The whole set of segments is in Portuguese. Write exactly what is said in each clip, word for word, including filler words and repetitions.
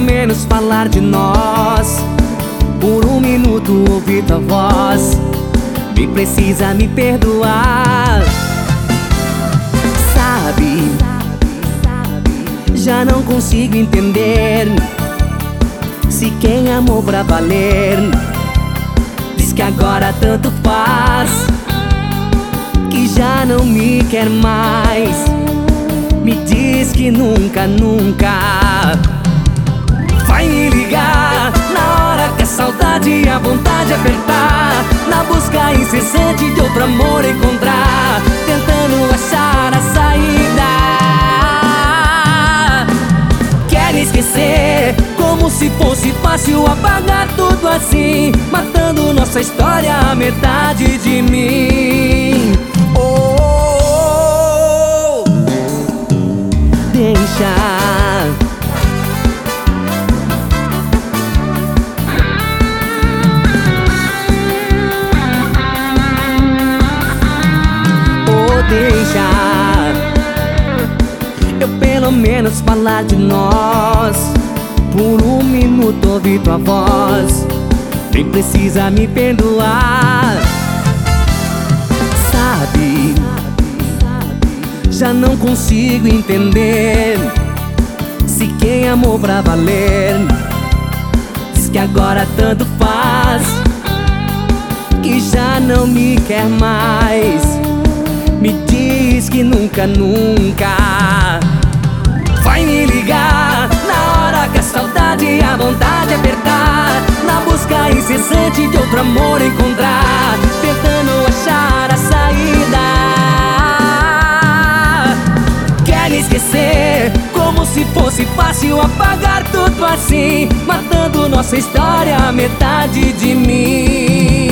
menos falar de nós. Por um minuto ouvir tua voz, me precisa me perdoar. Sabe, já não consigo entender se quem amou pra valer diz que agora tanto faz, que já não me quer mais. Me diz que nunca, nunca vai me ligar na hora que a saudade e a vontade apertar, na busca incessante de outro amor encontrar, tentando achar a saída. Quer esquecer como se fosse fácil apagar tudo assim, matando nossa história, a metade de mim. Oh, deixa. Deixa eu pelo menos falar de nós. Por um minuto ouvir tua voz, nem precisa me perdoar. Sabe, já não consigo entender se quem amou pra valer diz que agora tanto faz, que já não me quer mais. Me diz que nunca, nunca vai me ligar na hora que a saudade e a vontade apertar, na busca incessante de outro amor encontrar, tentando achar a saída. Quer esquecer como se fosse fácil apagar tudo assim, matando nossa história, a metade de mim.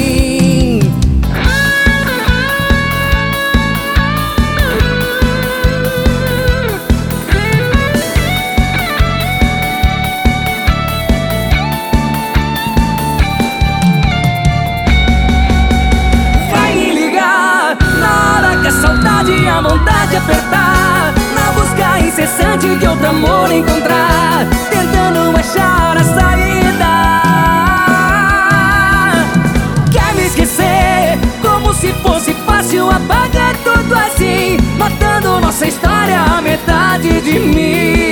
Saudade e a vontade apertar, na busca incessante de outro amor encontrar, tentando achar a saída. Quer me esquecer como se fosse fácil apagar tudo assim, matando nossa história, a metade de mim.